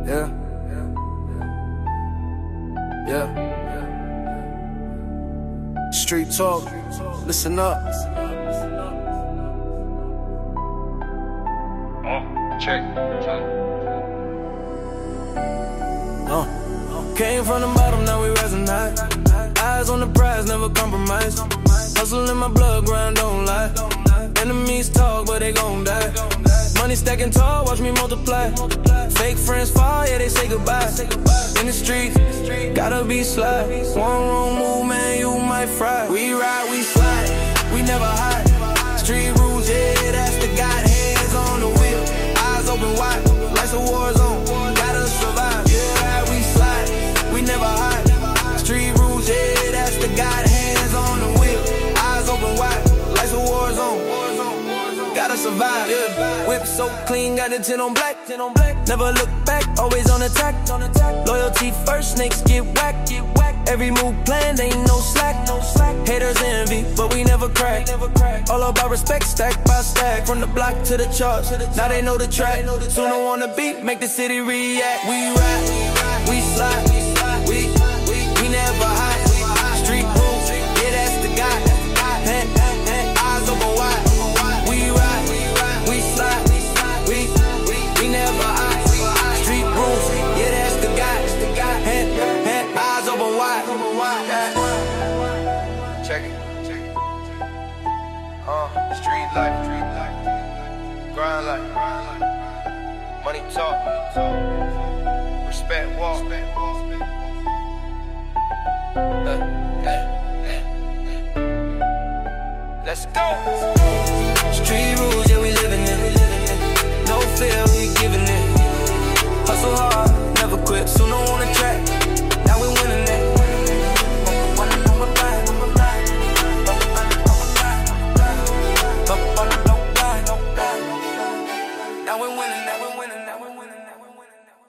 Yeah. Yeah. Street talk, listen up. Check. Came from the bottom, now we rising high. Eyes on the prize, never compromise. Hustle in my blood, grind, don't lie. Enemies talk, but they gon' die. Money stacking tall, watch me multiply. Fake friends fall, yeah, they say goodbye. In the streets, gotta be sly. One wrong move, man, you might fry. We ride, we slide, we never hide. Street rules, yeah, that's the God. Hands on the wheel, eyes open wide, life's a war zone, gotta survive. Yeah, ride, we slide, we never hide. Street rules, yeah, that's the God. Hands on the wheel, eyes open wide, life's a war zone, gotta survive. Yeah. Whip so clean, got the 10 on black. Never look back, always on attack. Loyalty first, snakes get whacked. Every move planned, ain't no slack. Haters envy, but we never crack. All about respect, stack by stack. From the block to the charts, now they know the track. Soon I wanna beat, make the city react. We ride, we slide, we never hide. Street rules, yeah, that's the guy. Eyes open wide. We ride, we slide, we never hide. Street rules, yeah, that's the guy. Eyes open wide. Check it. Street life. Grind life. Money talk. Respect walk. Let's go. Street rules,